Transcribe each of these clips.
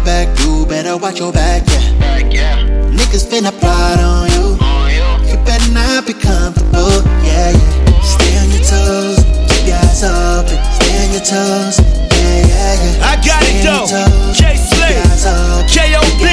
back, you better watch your back, yeah. Niggas finna plot on you. You better not be comfortable, yeah. Stay on your toes, keep your eyes open. Stay on your toes, yeah. I got it though, K-Slay, K.O.B.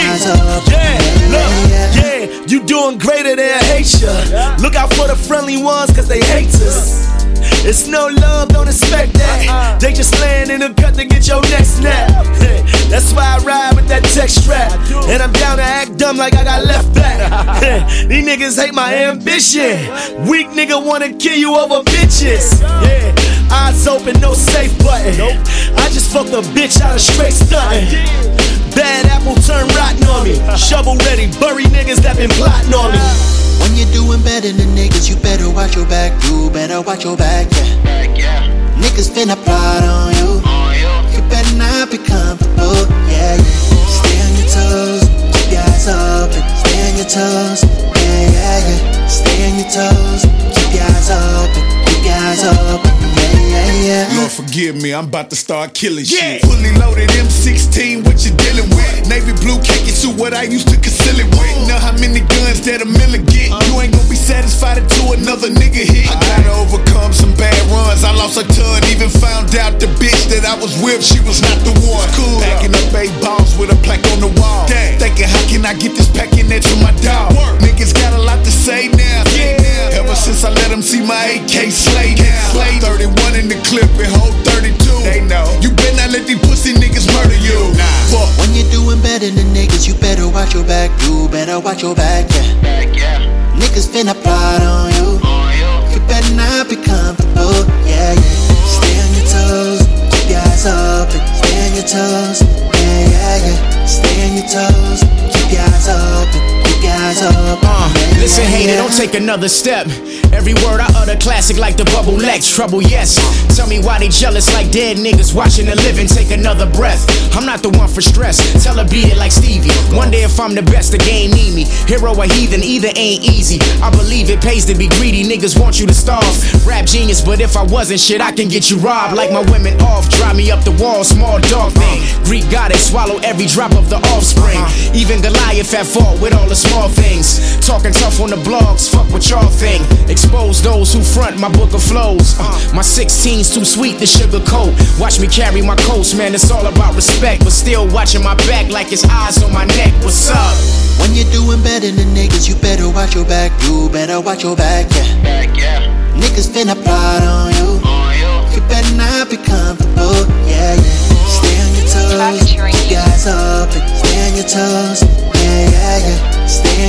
Yeah, look, yeah, you doing greater, they'll hate ya. Look out for the friendly ones, cause they hate us. It's no love, don't expect that. They just laying in the cut to get your neck snapped. That's why I ride with that tech strap. And I'm down to act dumb like I got left back. These niggas hate my ambition. Weak nigga wanna kill you over bitches. Yeah, eyes open, no safe button. I just fucked a bitch out of straight stunting. Bad apple turn rotten on me. Shovel ready, bury niggas that been plotting on me. When you're doing better than niggas, you better watch your back. You better watch your back, yeah. Niggas finna plot on you. You better not be comfortable, yeah. Stay on your toes, keep your eyes open. Stay on your toes, yeah. Stay on your toes, keep your eyes open. Keep your eyes open, yeah. Lord forgive me, I'm about to start killing shit. Fully loaded M16, what you dealing with? Navy blue khaki suit, what I used to conceal it with. Know how many guns that a Miller get? You ain't gonna be satisfied until another nigga hit. I gotta overcome some bad runs. I lost a ton, even found out the bitch that I was with, she was not the one. Cool. Packing up 8 balls with a plaque on the wall. Dang. Thinking, how can I get this pack in there to my dog? Niggas got a lot to say now. Ever since I let them see my AK slay down. 31 in the clip and hold 32. They know. You better not let these pussy niggas murder you. When you're doing better than niggas, you better watch your back. You better watch your back, yeah. Niggas finna plot on you. You better not be comfortable, yeah. Stay on your toes, keep your eyes open. Stay on your toes, yeah. Stay on your toes, keep your eyes open. Keep your eyes open. Listen, hater, don't take another step. Every word I utter classic like the bubble X. Trouble, yes. Tell me why they jealous like dead niggas watching the living take another breath. I'm not the one for stress. Tell her beat it like Stevie. One day if I'm the best, the game need me. Hero or heathen, either ain't easy. I believe it pays to be greedy. Niggas want you to starve. Rap genius, but if I wasn't shit, I can get you robbed. Like my women off, drive me up the wall, small dog thing. Greek goddess, swallow every drop of the offspring. Even Goliath at fault with all the small things. Talking tough on the blogs, fuck what y'all think. Expose those who front my book of flows. My 16's too sweet to sugarcoat. Watch me carry my coats, man, it's all about respect. But still watching my back like it's eyes on my neck. What's up? When you're doing better than niggas, you better watch your back. You better watch your back, yeah. Niggas finna plot on you. You better not be comfortable, yeah. Stay on your toes, keep your eyes open. Stay on your toes, yeah. Stay on